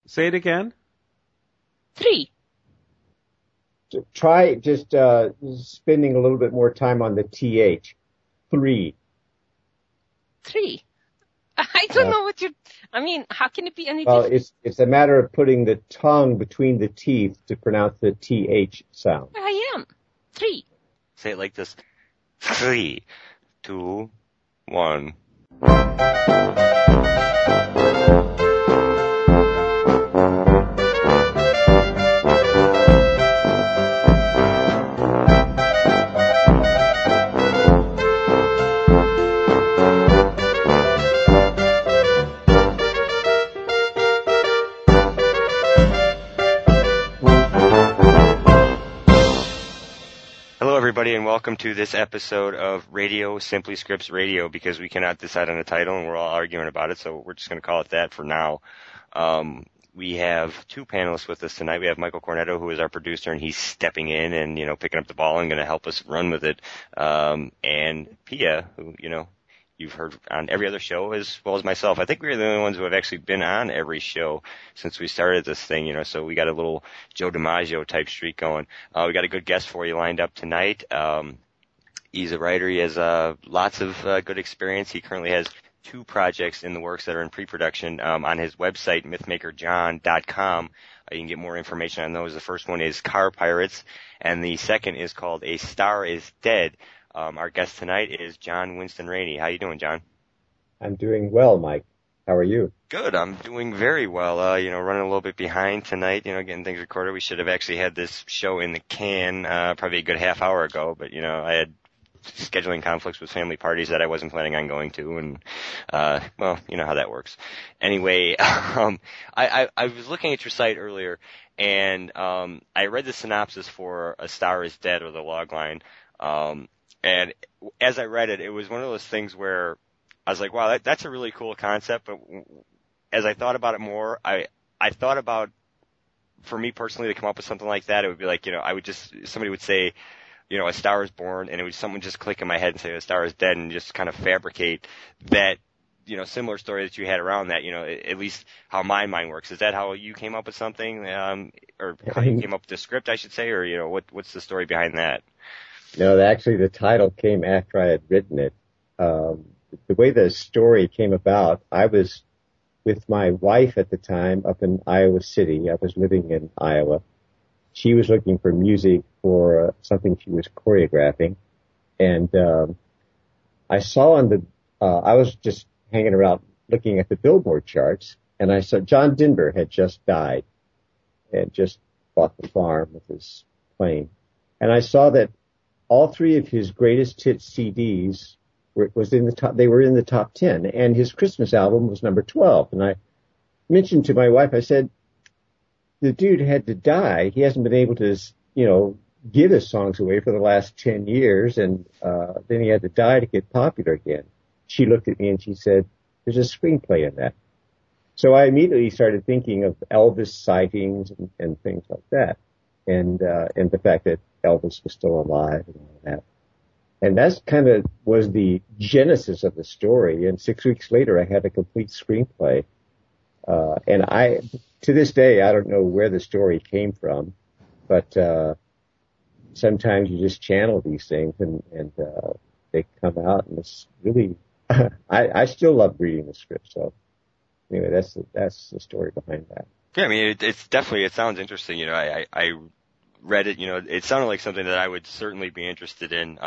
Say it again. 3. Try just spending a little bit more time on the TH. 3. 3. I don't know what how can it be any Well, different? it's a matter of putting the tongue between the teeth to pronounce the TH sound. I am. 3. Say it like this. 3, 2, 1. Everybody, and welcome to this episode of Radio Simply Scripts Radio, because we cannot decide on a title and we're all arguing about it, so we're just going to call it that for now. We have two panelists with us tonight. We have Michael Cornetto, who is our producer, and he's stepping in and, picking up the ball and going to help us run with it. And Pia, who, you've heard on every other show as well as myself. I think we're the only ones who have actually been on every show since we started this thing, so we got a little Joe DiMaggio type streak going. We got a good guest for you lined up tonight. He's a writer. He has lots of good experience. He currently has 2 projects in the works that are in pre-production on his website, mythmakerjohn.com. You can get more information on those. The first one is Car Pirates, and the second is called A Star is Dead. Our guest tonight is John Winston Rainey. How you doing, John? I'm doing well, Mike. How are you? Good. I'm doing very well. Running a little bit behind tonight, getting things recorded. We should have actually had this show in the can, probably a good half hour ago, but, I had scheduling conflicts with family parties that I wasn't planning on going to, and, well, you know how that works. Anyway, I was looking at your site earlier, and, I read the synopsis for A Star is Dead, or the logline, and as I read it, it was one of those things where I was like, wow, that's a really cool concept. But as I thought about it more, I thought about, for me personally, to come up with something like that, it would be like, somebody would say, A Star is Born, and someone just click in my head and say A Star is Dead, and just kind of fabricate that, similar story that you had around that, at least how my mind works. Is that how you came up with something, or how you came up with the script, I should say, or, what's the story behind that? No, actually the title came after I had written it. The way the story came about, I was with my wife at the time up in Iowa City. I was living in Iowa. She was looking for music for something she was choreographing. And I saw I was just hanging around looking at the Billboard charts, and I saw John Denver had just died and just bought the farm with his plane. And I saw that all 3 of his greatest hits CDs was in the top. They were in the top 10, and his Christmas album was number 12. And I mentioned to my wife, I said, the dude had to die. He hasn't been able to, give his songs away for the last 10 years, and then he had to die to get popular again. She looked at me and she said, there's a screenplay in that. So I immediately started thinking of Elvis sightings and things like that, and the fact that Elvis was still alive and all that. And that's kind of was the genesis of the story. And 6 weeks later, I had a complete screenplay. And to this day, I don't know where the story came from, but sometimes you just channel these things and they come out, and it's really, I still love reading the script. So anyway, that's the story behind that. Yeah, I mean, it's definitely, it sounds interesting. I read it, it sounded like something that I would certainly be interested in.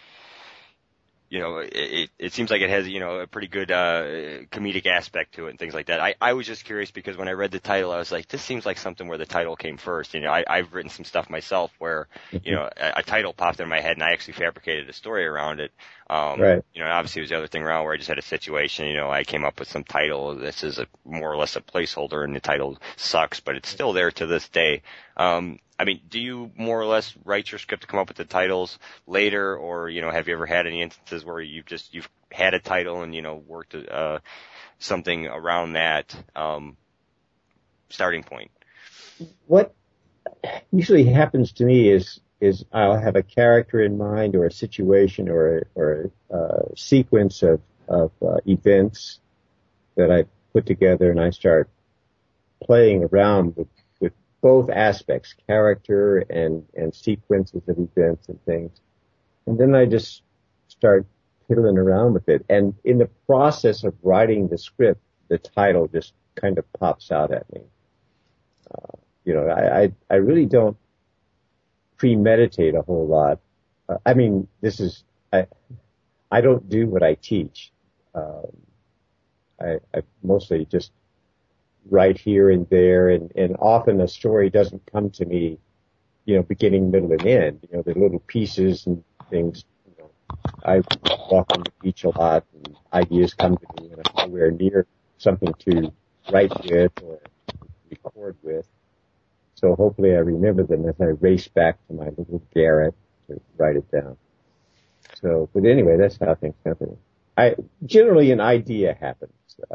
It seems like it has, a pretty good comedic aspect to it and things like that. I was just curious because when I read the title, I was like, this seems like something where the title came first. I've written some stuff myself where, a title popped in my head and I actually fabricated a story around it. Right. Obviously it was the other thing around where I just had a situation, I came up with some title. This is more or less a placeholder, and the title sucks, but it's still there to this day. I mean, do you more or less write your script to come up with the titles later, or, have you ever had any instances where you've had a title and, worked, something around that, starting point? What usually happens to me is I'll have a character in mind, or a situation, or a sequence of events that I put together, and I start playing around with both aspects, character and sequences of events and things. And then I just start fiddling around with it. And in the process of writing the script, the title just kind of pops out at me. I really don't premeditate a whole lot. I don't do what I teach. I mostly just write here and there, and often a story doesn't come to me, beginning, middle, and end. The little pieces and things. I walk on the beach a lot, and ideas come to me, and I'm nowhere near something to write with or record with. So hopefully I remember them as I race back to my little garret to write it down. So, but anyway, that's how things happen. Generally an idea happens.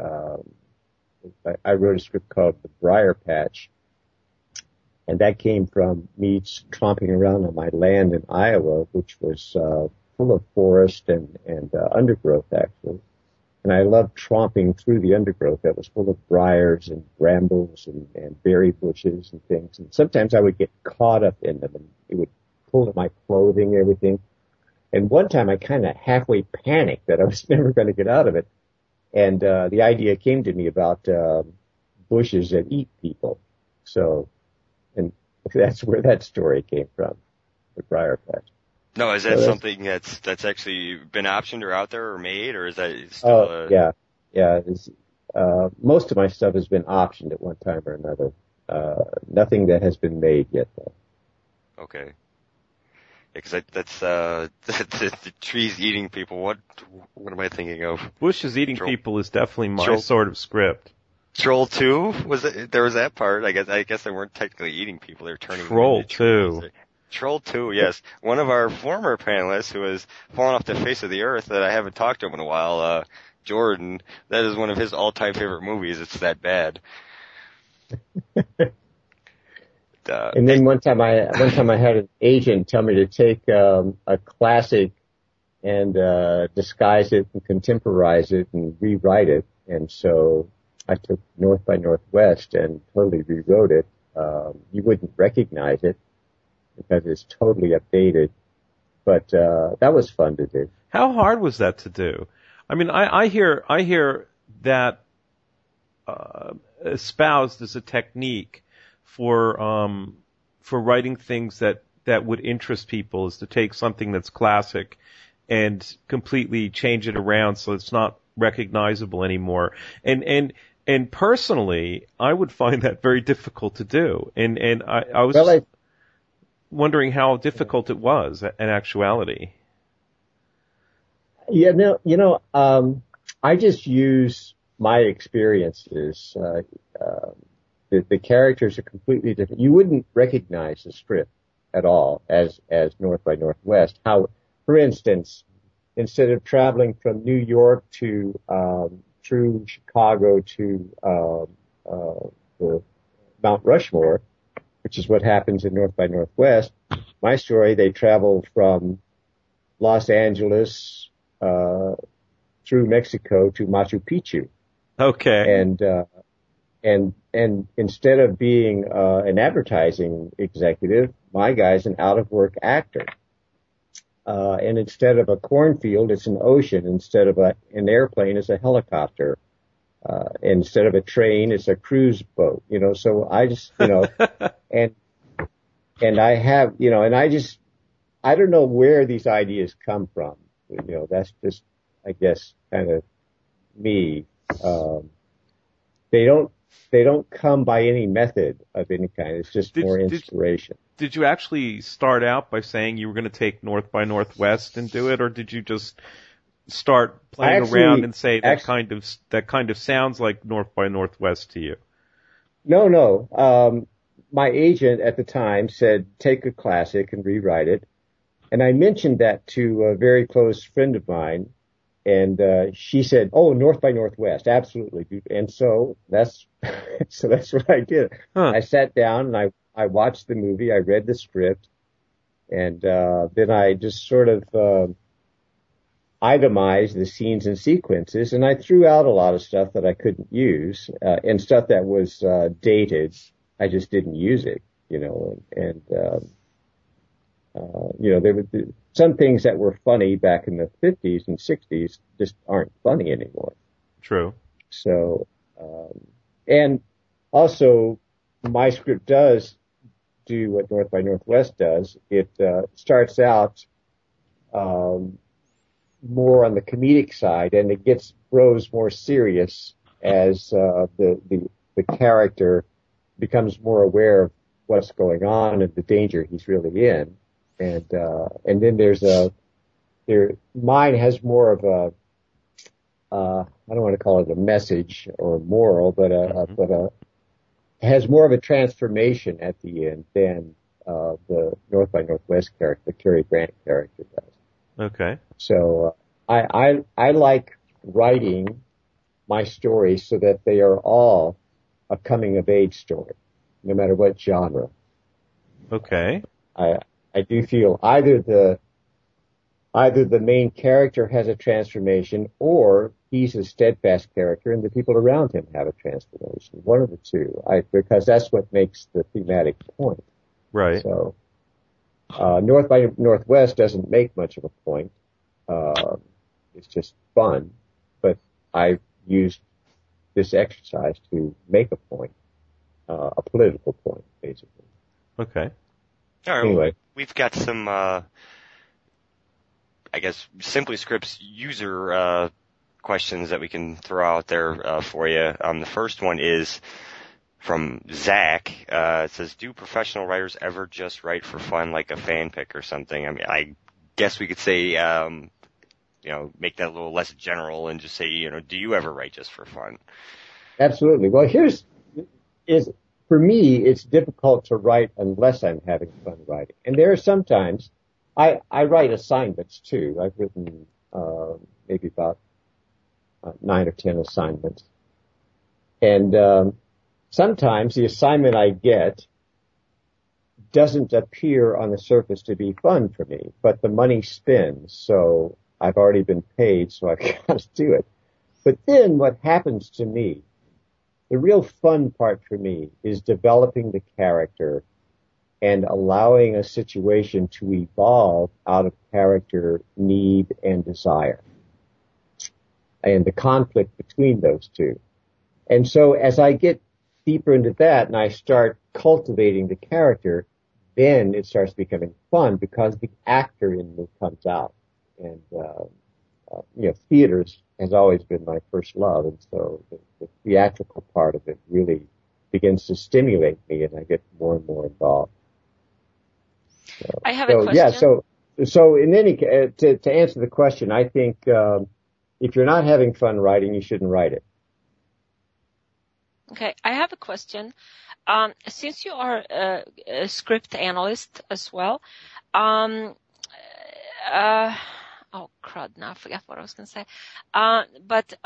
I wrote a script called The Briar Patch, and that came from me tromping around on my land in Iowa, which was full of forest and undergrowth, actually. And I loved tromping through the undergrowth that was full of briars and brambles and berry bushes and things. And sometimes I would get caught up in them, and it would pull at my clothing and everything. And one time I kind of halfway panicked that I was never going to get out of it. And the idea came to me about bushes that eat people. So, and that's where that story came from, The Briar Patch. No, is that something that's actually been optioned or out there or made, or is that still yeah. Most of my stuff has been optioned at one time or another. Nothing that has been made yet, though. Okay. Because that's the trees eating people. What am I thinking of? Bushes eating people is definitely my sort of script. Troll 2? There was that part. I guess they weren't technically eating people. They were turning Troll them into 2. Troll 2, yes. One of our former panelists who has fallen off the face of the earth that I haven't talked to him in a while, Jordan, that is one of his all-time favorite movies. It's that bad. And then one time I had an agent tell me to take a classic and disguise it and contemporize it and rewrite it. And so I took North by Northwest and totally rewrote it. You wouldn't recognize it because it's totally updated. But that was fun to do. How hard was that to do? I mean, I hear that espoused as a technique for writing things that would interest people, is to take something that's classic and completely change it around so it's not recognizable anymore. And personally, I would find that very difficult to do. And I was wondering how difficult it was in actuality. Yeah, no, I just use my experiences. The characters are completely different. You wouldn't recognize the script at all as North by Northwest. How, for instance, instead of traveling from New York to through Chicago to the Mount Rushmore, which is what happens in North by Northwest, my story, they travel from Los Angeles through Mexico to Machu Picchu. Okay. And instead of being an advertising executive, my guy's an out-of-work actor. And instead of a cornfield, it's an ocean. Instead of an airplane, it's a helicopter. Instead of a train, it's a cruise boat. So I just, and I have, and I don't know where these ideas come from. That's just, I guess, kind of me. They don't come by any method of any kind. It's just more inspiration. Did you actually start out by saying you were going to take North by Northwest and do it, or did you just start playing around and say that kind of sounds like North by Northwest to you? No. My agent at the time said, take a classic and rewrite it. And I mentioned that to a very close friend of mine. And she said, "Oh, North by Northwest, absolutely." And so that's what I did. Huh. I sat down and I watched the movie. I read the script, and then I just sort of itemized the scenes and sequences, and I threw out a lot of stuff that I couldn't use, and stuff that was dated. I just didn't use it, and there were some things that were funny back in the 50s and 60s just aren't funny anymore. True. So, and also my script does do what North by Northwest does. It starts out more on the comedic side, and it grows more serious as the character becomes more aware of what's going on and the danger he's really in. And then mine has more of a I don't want to call it a message or a moral, but has more of a transformation at the end than the North by Northwest character, the Cary Grant character does. Okay. So I like writing my stories so that they are all a coming of age story, no matter what genre. Okay. I do feel either the main character has a transformation, or he's a steadfast character and the people around him have a transformation. One of the two, because that's what makes the thematic point. Right. So, North by Northwest doesn't make much of a point. It's just fun, but I used this exercise to make a point, a political point, basically. Okay. All right. Anyway. We've got some, I guess, Simply Scripts user questions that we can throw out there for you. The first one is from Zach. It says, do professional writers ever just write for fun, like a fanfic or something? I mean, I guess we could say, make that a little less general and just say, do you ever write just for fun? Absolutely. Well, for me, it's difficult to write unless I'm having fun writing. And there are sometimes I write assignments too. I've written maybe about 9 or 10 assignments. And sometimes the assignment I get doesn't appear on the surface to be fun for me, but the money spins, so I've already been paid, so I've got to do it. But then what happens to me, the real fun part for me, is developing the character and allowing a situation to evolve out of character need and desire, and the conflict between those two. And so as I get deeper into that and I start cultivating the character, then it starts becoming fun because the actor in me comes out. And, theaters has always been my first love, and so the theatrical part of it really begins to stimulate me, and I get more and more involved. I have a question. Yeah, so in any to answer the question, I think if you're not having fun writing, you shouldn't write it. Okay, I have a question. Since you are a script analyst as well, oh crud! Now I forgot what I was going to say. But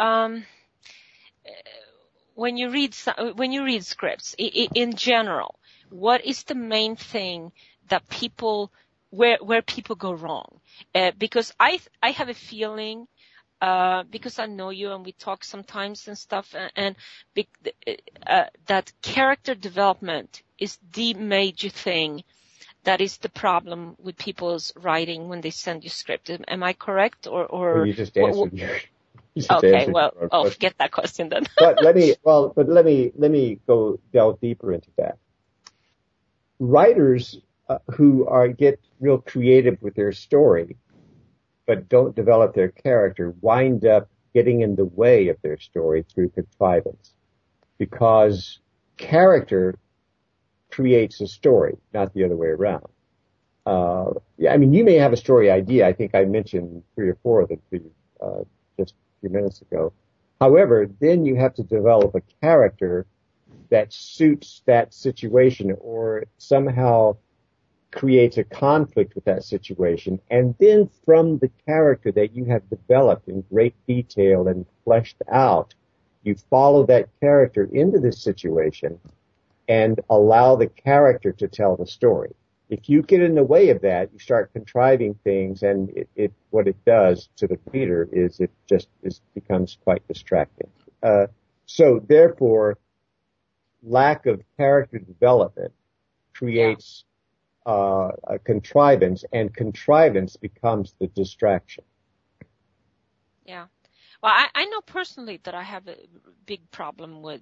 when you read scripts in general, what is the main thing that where people go wrong? Because I have a feeling, because I know you and we talk sometimes and stuff, and that character development is the major thing. That is the problem with people's writing when they send you script. Am I correct? Or well, you just answered okay, well, forget that question then. But let me go delve deeper into that. Writers who get real creative with their story, but don't develop their character, wind up getting in the way of their story through contrivance, because character creates a story, not the other way around. You may have a story idea. I think I mentioned 3 or 4 of them to you just a few minutes ago. However, then you have to develop a character that suits that situation or somehow creates a conflict with that situation. And then from the character that you have developed in great detail and fleshed out, you follow that character into this situation and allow the character to tell the story. If you get in the way of that, you start contriving things, and what it does to the reader is it becomes quite distracting. So therefore, lack of character development creates a contrivance, and contrivance becomes the distraction. Yeah. Well, I know personally that I have a big problem with,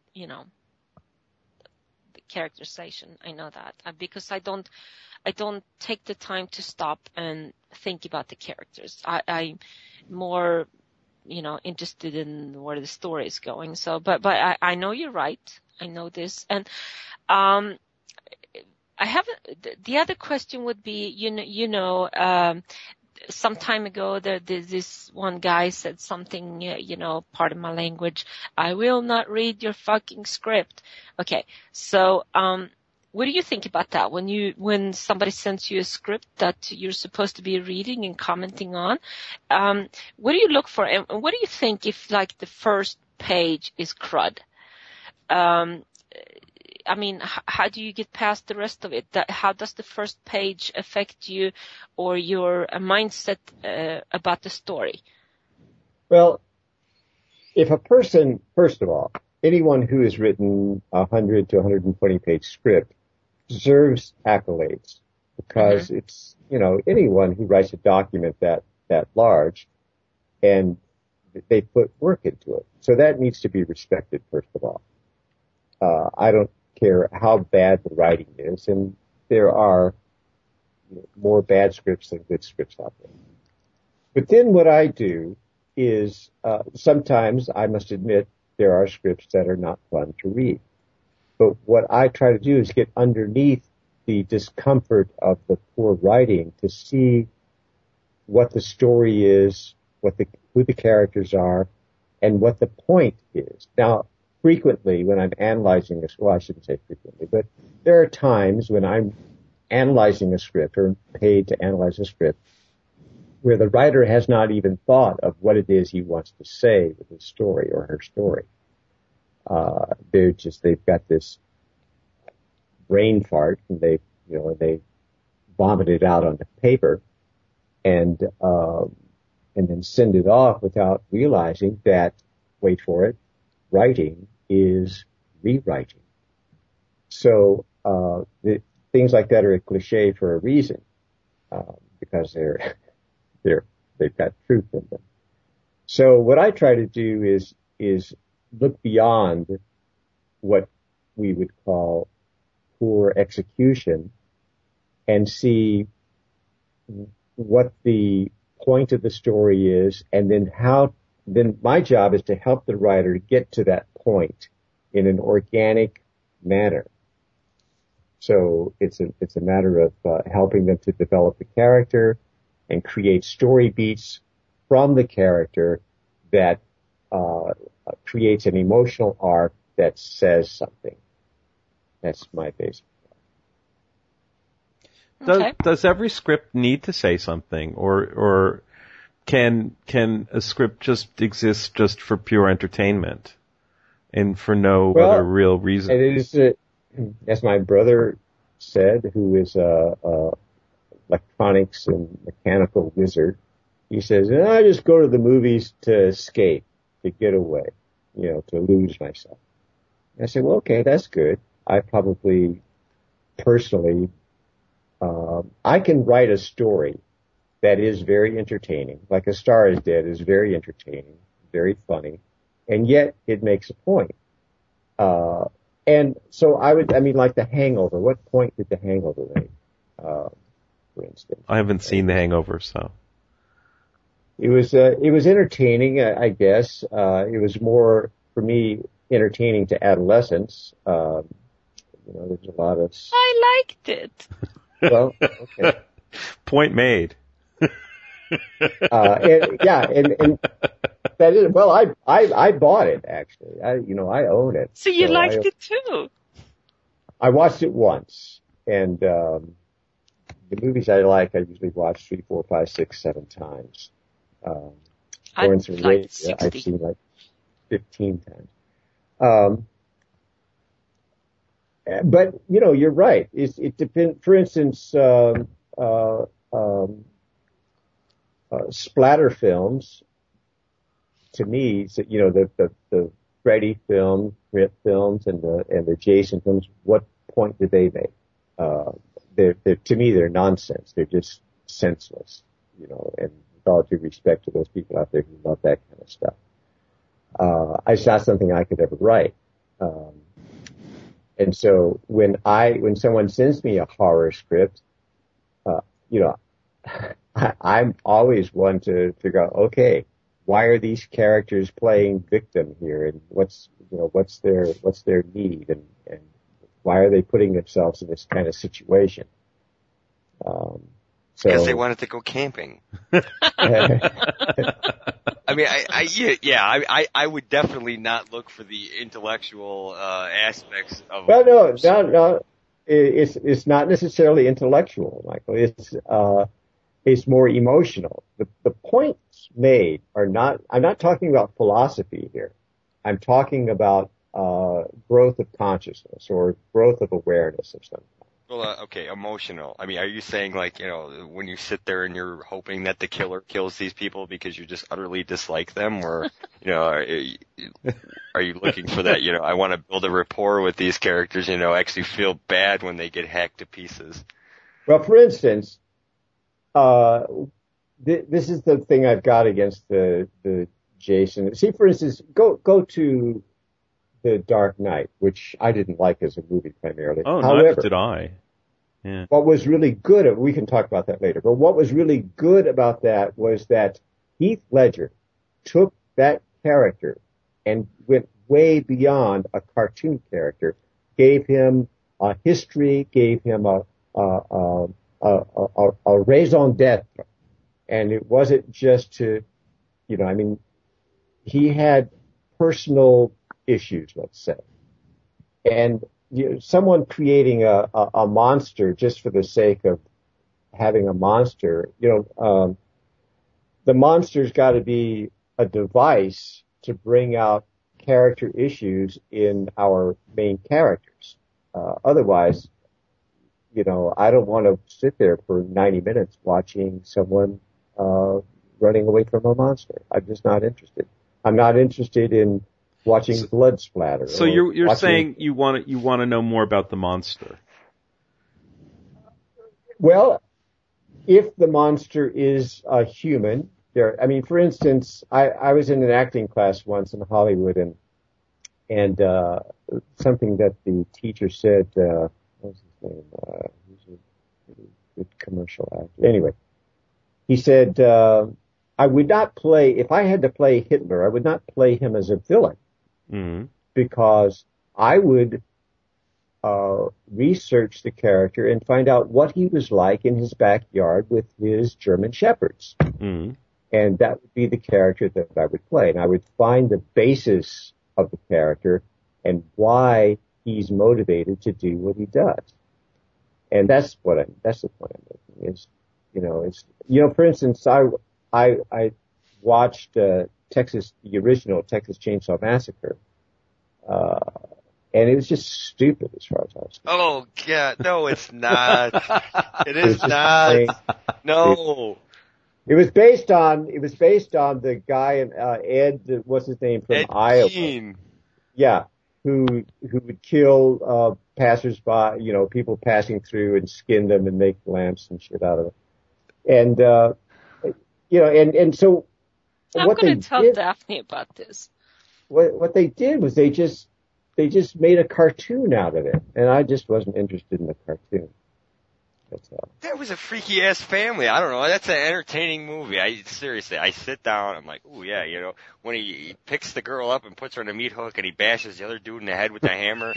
the characterization. I know that because I don't take the time to stop and think about the characters. I'm more, interested in where the story is going. So, but I know you're right. I know this. And, I have the other question would be, some time ago, this one guy said something, pardon my language, I will not read your fucking script. Okay. So, what do you think about that? When somebody sends you a script that you're supposed to be reading and commenting on, what do you look for? And what do you think if like the first page is crud? How do you get past the rest of it? How does the first page affect you or your mindset about the story? Well, if a person, first of all, anyone who has written 100 to 120 page script deserves accolades because it's, anyone who writes a document that large and they put work into it. So that needs to be respected, first of all. I don't care how bad the writing is, and there are more bad scripts than good scripts out there. But then what I do is sometimes I must admit there are scripts that are not fun to read. But what I try to do is get underneath the discomfort of the poor writing to see what the story is, who the characters are, and what the point is. Now, frequently when I'm analyzing this, well, I shouldn't say frequently, but there are times when I'm analyzing a script or paid to analyze a script where the writer has not even thought of what it is he wants to say with his story or her story. They've got this brain fart and they vomit it out on the paper and then send it off without realizing that, wait for it, writing is rewriting. So, things like that are a cliche for a reason, because they've got truth in them. So what I try to do is look beyond what we would call poor execution and see what the point of the story is, and then my job is to help the writer get to that point in an organic manner. So it's a matter of helping them to develop the character and create story beats from the character that creates an emotional arc that says something. That's my basic. Okay. Does every script need to say something, or can a script just exist just for pure entertainment and for no other real reason? It is, as my brother said, who is a electronics and mechanical wizard, he says, I just go to the movies to escape, to get away, to lose myself. And I said, well, okay, that's good. I probably personally, I can write a story that is very entertaining, like A Star Is Dead is very entertaining, very funny, and yet it makes a point. And so like The Hangover. What point did The Hangover make, for instance? I haven't seen The Hangover, so. It was entertaining, I guess. It was more, for me, entertaining to adolescents. There's a lot of... I liked it. Well, okay. Point made. And that is, well, I bought it actually. I own it. So you liked it too? I watched it once, and the movies I like, I usually watch 3, 4, 5, 6, 7 times. Lawrence of Arabia, I've seen like 15 times. But you're right. It depends. For instance, splatter films. To me, so, the Freddy films, and the Jason films. What point do they make? To me, they're nonsense. They're just senseless. And with all due respect to those people out there who love that kind of stuff, it's not something I could ever write. And so when someone sends me a horror script, I'm always one to figure out, okay, why are these characters playing victim here, and what's their need, and why are they putting themselves in this kind of situation? Because they wanted to go camping. I mean, I would definitely not look for the intellectual aspects of. Well, no. It's not necessarily intellectual, Michael. It's more emotional. The points made are not. I'm not talking about philosophy here. I'm talking about growth of consciousness or growth of awareness of some kind. Well, okay, emotional. I mean, are you saying when you sit there and you're hoping that the killer kills these people because you just utterly dislike them, or are you looking for that? I want to build a rapport with these characters. Actually feel bad when they get hacked to pieces. Well, for instance, this is the thing I've got against the Jason. See, for instance, go to The Dark Knight, which I didn't like as a movie primarily. Oh, however, neither did I. Yeah. What was really good, we can talk about that later, but what was really good about that was that Heath Ledger took that character and went way beyond a cartoon character, gave him a history, gave him a raison d'etre. And it wasn't just to, he had personal issues, let's say. And someone creating a monster just for the sake of having a monster, the monster's got to be a device to bring out character issues in our main characters. Otherwise, I don't want to sit there for 90 minutes watching someone running away from a monster. I'm just not interested. I'm not interested in watching blood splatter. So you're saying you want to know more about the monster? Well, if the monster is a human, for instance, I was in an acting class once in Hollywood, and something that the teacher said, what was his name? He's a good commercial actor. Anyway, he said, I would not play, if I had to play Hitler, I would not play him as a villain. Mm-hmm. Because I would research the character and find out what he was like in his backyard with his German shepherds. Mm-hmm. And that would be the character that I would play. And I would find the basis of the character and why he's motivated to do what he does. And that's the point I'm making is, for instance, I watched the original Texas Chainsaw Massacre, and it was just stupid as far as I was concerned. Oh, yeah, no, it's not. It is not. No. It was based on the guy in Ed, what's his name, from Ed Iowa. Gein. Yeah, who would kill passersby, people passing through, and skin them and make lamps and shit out of it. And and so I'm going to tell Daphne about this. What they did was they just made a cartoon out of it, and I just wasn't interested in the cartoon. That's all. That was a freaky ass family. I don't know. That's an entertaining movie. I sit down. I'm like, ooh yeah, when he picks the girl up and puts her on a meat hook and he bashes the other dude in the head with the hammer.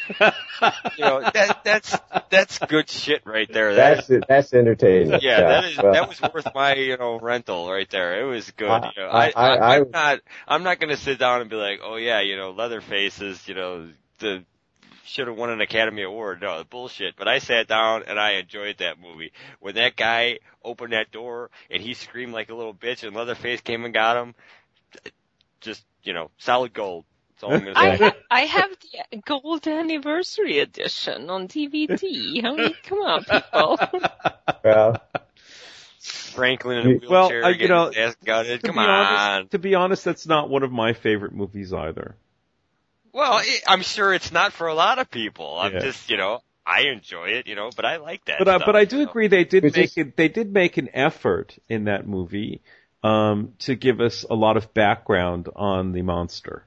That's good shit right there. That's entertaining. Yeah, that was worth my rental right there. It was good. I'm not gonna sit down and be like, oh yeah, Leatherface is the should have won an Academy Award. No, bullshit. But I sat down and I enjoyed that movie. When that guy opened that door and he screamed like a little bitch and Leatherface came and got him, just, solid gold. That's all I'm going to say. I have the gold anniversary edition on DVD. I mean, come on, people. Well, Franklin in a wheelchair getting his ass gutted. Come on. To be honest, that's not one of my favorite movies either. Well, I'm sure it's not for a lot of people. I'm just, I enjoy it, but I like that stuff. But I do agree they did make an effort in that movie, to give us a lot of background on the monster.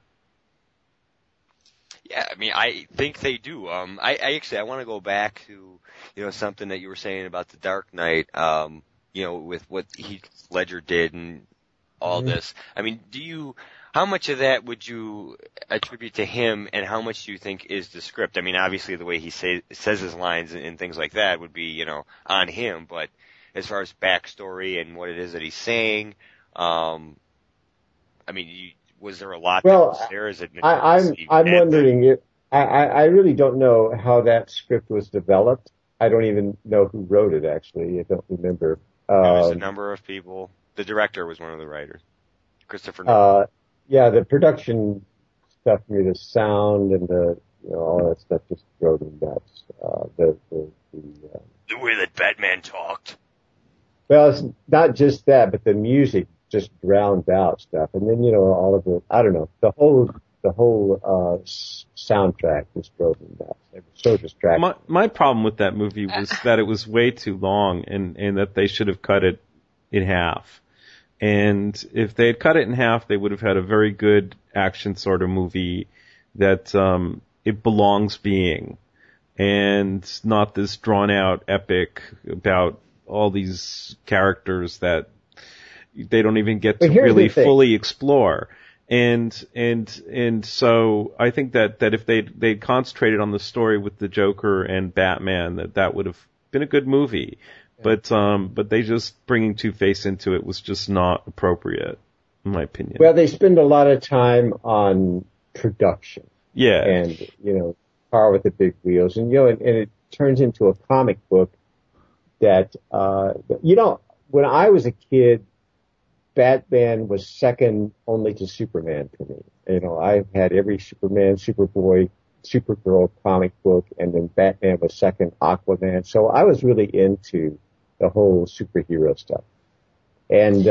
Yeah, I mean, I think they do. I want to go back to, something that you were saying about The Dark Knight, with what Heath Ledger did and all this. I mean, how much of that would you attribute to him, and how much do you think is the script? I mean, obviously the way he says his lines and things like that would be, on him, but as far as backstory and what it is that he's saying, I mean, was there a lot that was there? Is it I'm wondering if, I really don't know how that script was developed. I don't even know who wrote it, actually. I don't remember. It was a number of people. The director was one of the writers, Christopher Nolan. Yeah, the production stuff, the sound and all that stuff just drove me nuts. The way that Batman talked. Well, it's not just that, but the music just drowned out stuff. And then, all of the, I don't know, the whole soundtrack just drove me nuts. It was so distracting. My problem with that movie was that it was way too long and that they should have cut it in half. And if they had cut it in half, they would have had a very good action sort of movie that it belongs being, and not this drawn out epic about all these characters that they don't even get to really fully explore. And so I think that if they'd concentrated on the story with the Joker and Batman, that would have been a good movie. But they just bringing Two-Face into it was just not appropriate, in my opinion. Well, they spend a lot of time on production. Yeah. And, car with the big wheels. And, and it turns into a comic book that, when I was a kid, Batman was second only to Superman to me. I had every Superman, Superboy, Supergirl comic book, and then Batman was second, Aquaman. So I was really into the whole superhero stuff. And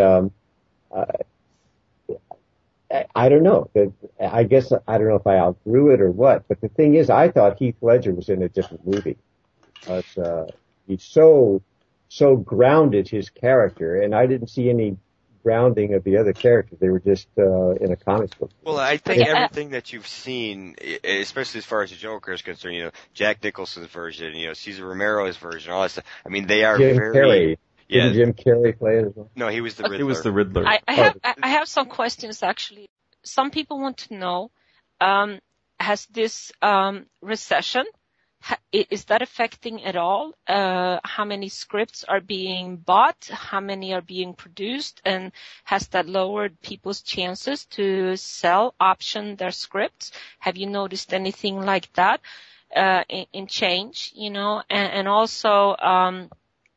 I don't know. I guess I don't know if I outgrew it or what. But the thing is, I thought Heath Ledger was in a different movie. He so grounded his character, and I didn't see any grounding of the other characters. They were just in a comic book. Well, I think everything that you've seen, especially as far as the Joker is concerned, Jack Nicholson's version, Cesar Romero's version, all that stuff. I mean, they are Jim very. Carrey. Yeah. Didn't Jim Carrey play it as well? No, he was the Riddler. He was the Riddler. I have some questions actually. Some people want to know, has this recession, is that affecting at all how many scripts are being bought, how many are being produced, and has that lowered people's chances to option their scripts? Have you noticed anything like that in change? And also,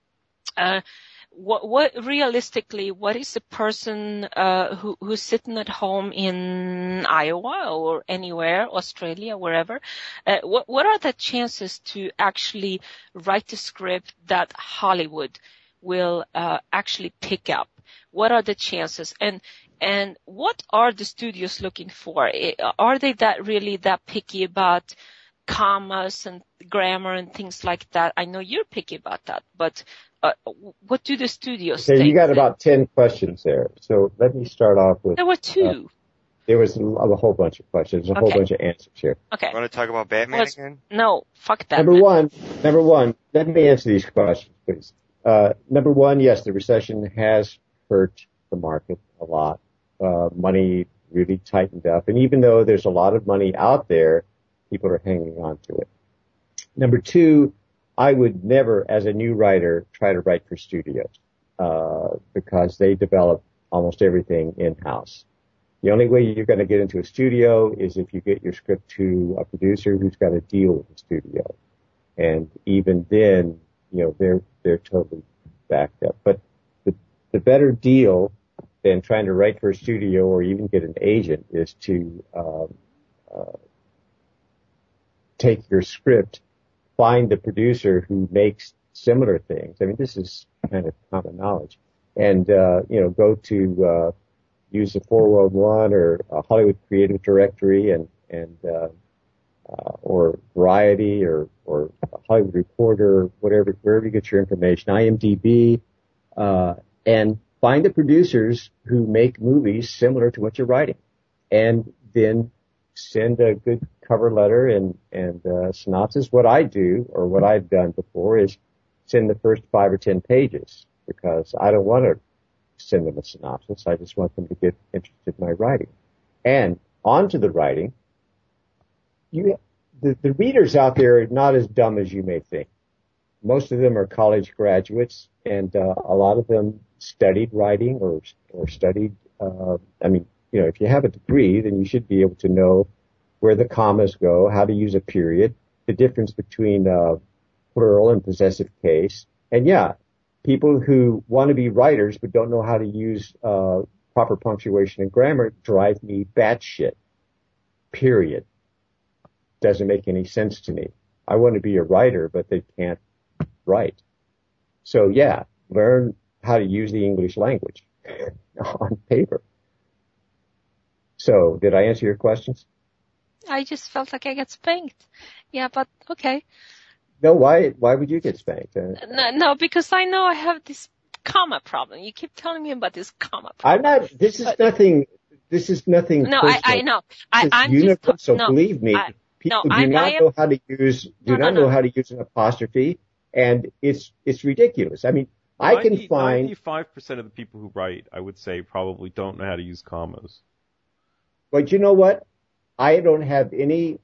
what realistically, what is a person who's sitting at home in Iowa or anywhere, Australia, wherever, what are the chances to actually write a script that Hollywood will actually pick up? What are the chances? And what are the studios looking for? Are they really that picky about commas and grammar and things like that? I know you're picky about that, but what do the studios think? You got about 10 questions there. So let me start off with... There were 2. There was a whole bunch of questions, a whole bunch of answers here. Okay. Want to talk about Batman again? No, fuck that. Number one, let me answer these questions, please. Number one, yes, the recession has hurt the market a lot. Money really tightened up. And even though there's a lot of money out there, people are hanging on to it. Number two, I would never, as a new writer, try to write for studios, because they develop almost everything in-house. The only way you're going to get into a studio is if you get your script to a producer who's got a deal with the studio. And even then, they're totally backed up. But the better deal than trying to write for a studio or even get an agent is to take your script, find the producer who makes similar things. I mean, this is kind of common knowledge. And, go to, use the 411 or a Hollywood Creative Directory or Variety or Hollywood Reporter, wherever you get your information, IMDb, and find the producers who make movies similar to what you're writing. And then send a good cover letter and synopsis. What I do, or what I've done before, is send the first 5 or 10 pages, because I don't want to send them a synopsis. I just want them to get interested in my writing. And on to the writing, the readers out there are not as dumb as you may think. Most of them are college graduates, and a lot of them studied writing or studied, if you have a degree, then you should be able to know where the commas go, how to use a period, the difference between plural and possessive case. And yeah, people who want to be writers but don't know how to use proper punctuation and grammar drive me batshit. Period. Doesn't make any sense to me. I want to be a writer, but they can't write. So yeah, learn how to use the English language on paper. So, did I answer your questions? I just felt like I got spanked. Yeah, but okay. No, why would you get spanked? No, because I know I have this comma problem. You keep telling me about this comma problem. This is nothing. No, I know. I'm universal. just, no, believe me. People do not know how to use an apostrophe, and it's ridiculous. I mean, I can find 95% of the people who write, I would say, probably don't know how to use commas. But you know what? I don't have any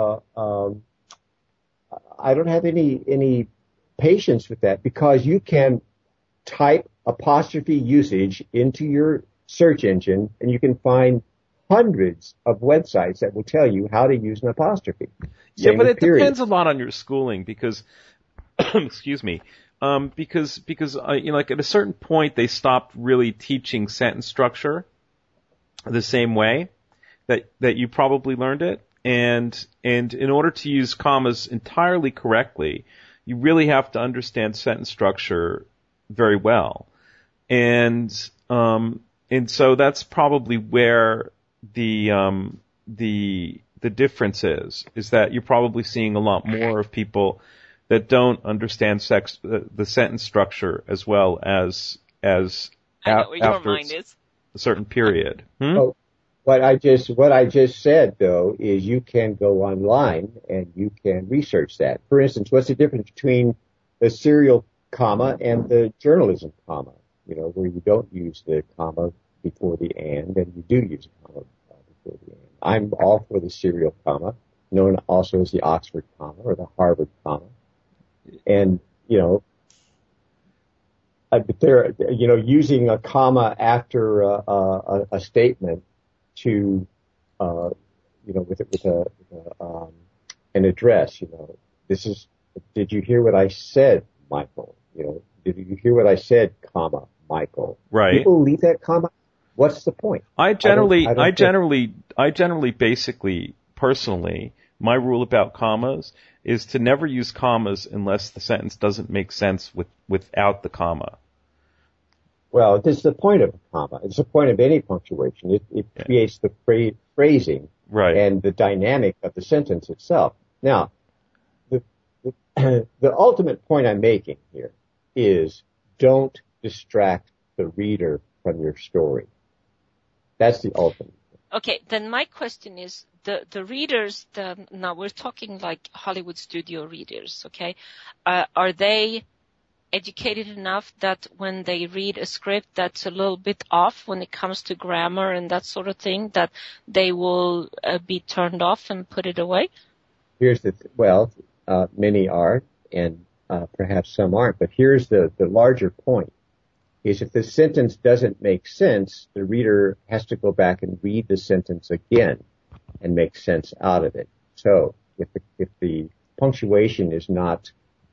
patience with that, because you can type apostrophe usage into your search engine and you can find hundreds of websites that will tell you how to use an apostrophe. Yeah, but it depends a lot on your schooling, because, excuse me, because like at a certain point they stopped really teaching sentence structure the same way that you probably learned it. And in order to use commas entirely correctly, you really have to understand sentence structure very well. And so that's probably where the difference is that you're probably seeing a lot more of people that don't understand the sentence structure as well as after a certain period. Oh. What I just said, though, is you can go online and you can research that. For instance, what's the difference between the serial comma and the journalism comma? Where you don't use the comma before the and you do use a comma before the and. I'm all for the serial comma, known also as the Oxford comma or the Harvard comma. And, using a comma after a statement to, with an address, did you hear what I said, Michael? Did you hear what I said, comma, Michael? Right. People leave that comma. What's the point? I generally, basically, personally, my rule about commas is to never use commas unless the sentence doesn't make sense without the comma. Well, this is the point of a comma. It's the point of any punctuation. It creates the phrasing and the dynamic of the sentence itself. Now, the ultimate point I'm making here is don't distract the reader from your story. That's the ultimate. Okay, then my question is, the readers, now we're talking like Hollywood studio readers, okay? Are they educated enough that when they read a script that's a little bit off when it comes to grammar and that sort of thing, that they will be turned off and put it away? Here's many are, and perhaps some aren't, but here's the larger point, is if the sentence doesn't make sense, the reader has to go back and read the sentence again and make sense out of it. So if the punctuation is not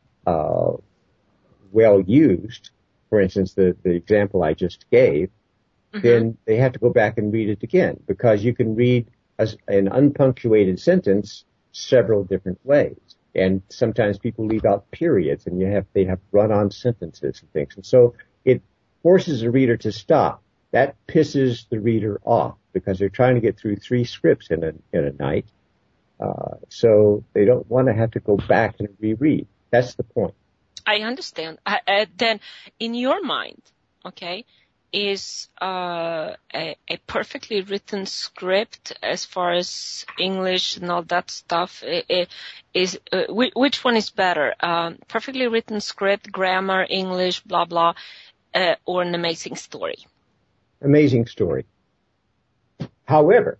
well used, for instance, the example I just gave, then they have to go back and read it again, because you can read an unpunctuated sentence several different ways. And sometimes people leave out periods, and they have run-on sentences and things. And so it forces the reader to stop. That pisses the reader off because they're trying to get through 3 scripts in a night. So they don't want to have to go back and reread. That's the point. I understand. Then, in your mind, okay, is a perfectly written script as far as English and all that stuff which one is better? Perfectly written script, grammar, English, blah blah, or an amazing story? Amazing story. However,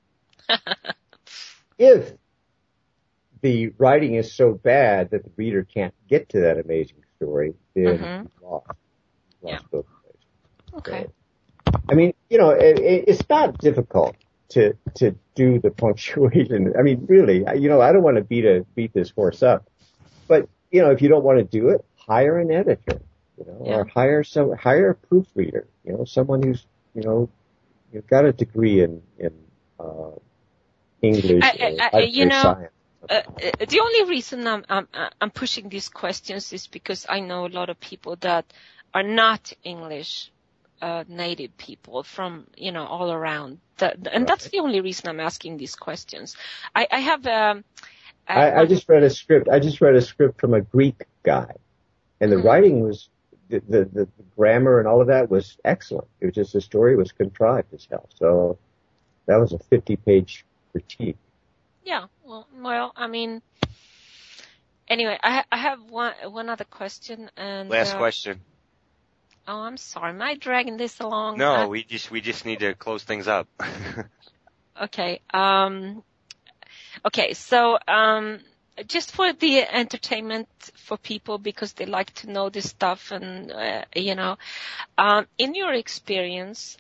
if the writing is so bad that the reader can't get to that amazing story, then you've lost both ways. Okay. So, I mean, it's not difficult to do the punctuation. I mean, really, I don't want to beat this horse up, but if you don't want to do it, hire an editor, or hire a proofreader, someone who's got a degree in English, science. The only reason I'm pushing these questions is because I know a lot of people that are not English native people from all around, and that's the only reason I'm asking these questions. I have I just read a script. I just read a script from a Greek guy, and the writing was the grammar and all of that was excellent. It was just the story was contrived as hell. So that was a 50-page critique. Yeah. Well, I mean, anyway, I have one other question and last question. Oh, I'm sorry. Am I dragging this along? No, we just need to close things up. Okay. Okay. So, just for the entertainment for people because they like to know this stuff and, in your experience,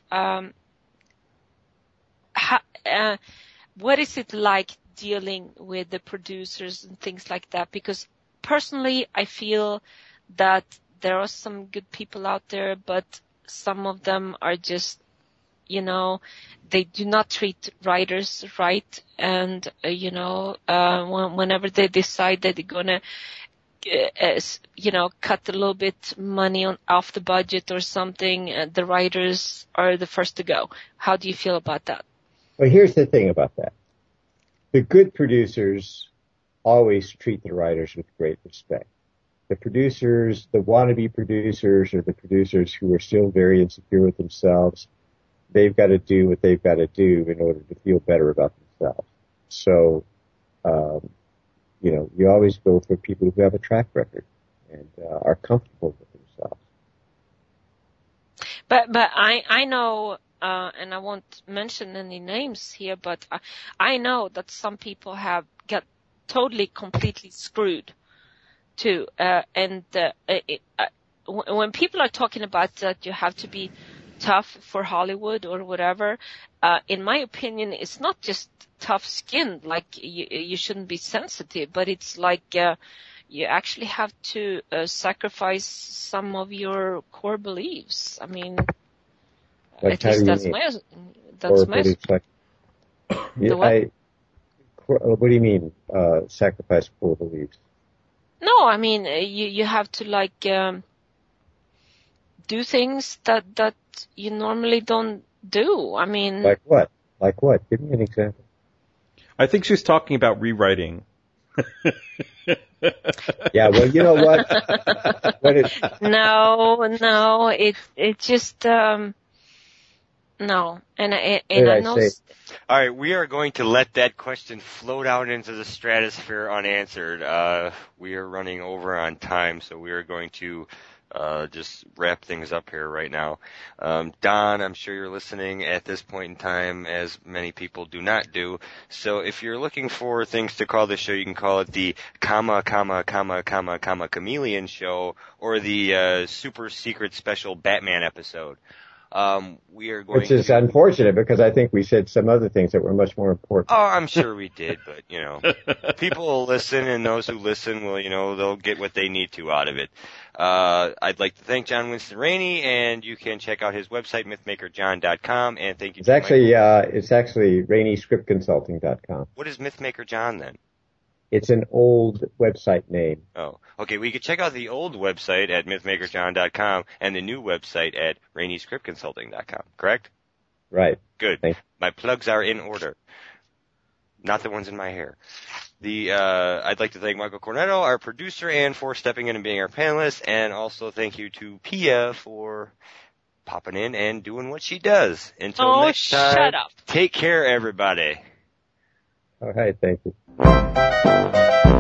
what is it like dealing with the producers and things like that? Because personally, I feel that there are some good people out there, but some of them are just, they do not treat writers right. And, whenever they decide that they're going to, cut a little bit money off the budget or something, the writers are the first to go. How do you feel about that? Well, here's the thing about that. The good producers always treat the writers with great respect. The producers, the wannabe producers, or the producers who are still very insecure with themselves, they've got to do what they've got to do in order to feel better about themselves. So, you always go for people who have a track record and are comfortable with themselves. But I know, and I won't mention any names here, but I know that some people have got totally, completely screwed too. When people are talking about that you have to be tough for Hollywood or whatever, in my opinion, it's not just tough skinned, like you shouldn't be sensitive, but it's like you actually have to sacrifice some of your core beliefs. I mean, like at least that's my what do you mean, sacrifice core beliefs? No, I mean, you have to do things that you normally don't do. I mean, like what? Like what? Give me an example. I think she's talking about rewriting. Yeah, well, you know what? No, it just no, and I know. All right, we are going to let that question float out into the stratosphere unanswered. We are running over on time, so we are going to just wrap things up here right now. Don, I'm sure you're listening at this point in time, as many people do not do. So if you're looking for things to call the show, you can call it the Chameleon Show or the super secret special Batman episode. We are going Which is to... unfortunate because I think we said some other things that were much more important. Oh, I'm sure we did, but, people will listen, and those who listen will, they'll get what they need to out of it. I'd like to thank John Winston Rainey, and you can check out his website, mythmakerjohn.com, and thank you. It's actually RaineyScriptConsulting.com. What is Mythmaker John then? It's an old website name. Oh, okay. We could check out the old website at mythmakerjohn.com and the new website at RaineyScriptConsulting.com, correct? Right. Good. Thanks. My plugs are in order. Not the ones in my hair. I'd like to thank Michael Cornetto, our producer, and for stepping in and being our panelist, and also thank you to Pia for popping in and doing what she does. Until next time, shut up. Take care, everybody. All right, thank you.